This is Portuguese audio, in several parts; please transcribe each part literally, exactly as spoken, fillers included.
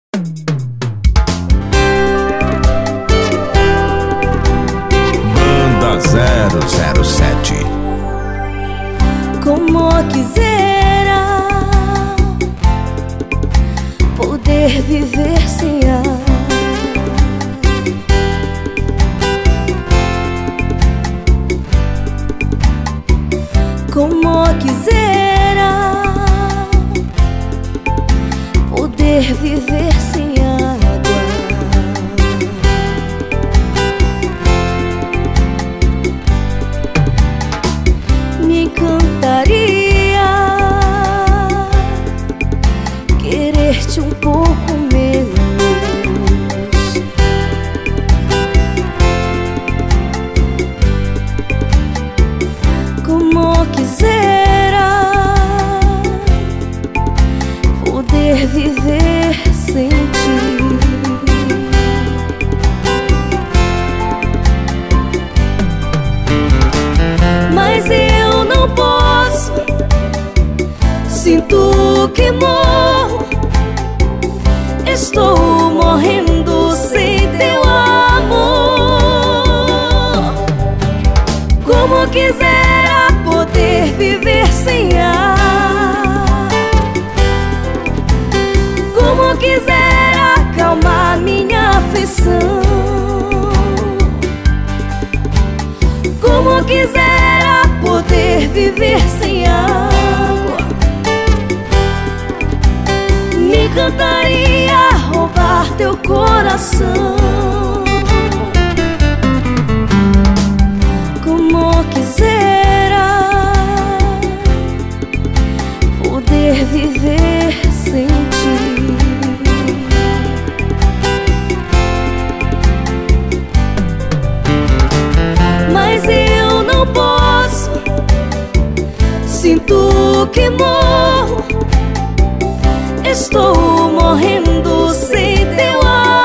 Banda zero zero sete. Como quisera poder viver sem ar, como quisera poder viver sem água. Me encantaria querer-te um pouco menos, como quisera poder viver sem ti. Mas eu não posso, sinto que morro, estou morrendo sem teu amor. Como quisera poder viver sem ar, como quisera acalmar minha aflição, como quisera poder viver sem água. Me encantaria roubar teu coração, como quisera poder viver sem ti. Mas eu não posso, sinto que morro, estou morrendo sem teu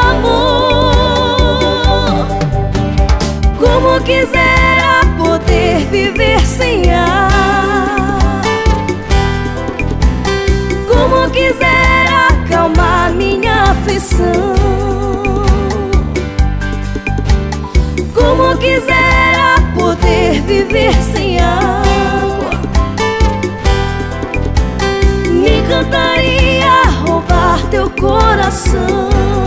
amor. Como quisera poder viver sem ar, como quisera acalmar minha aflição, como quisera poder viver sem água. Me encantaria roubar teu coração,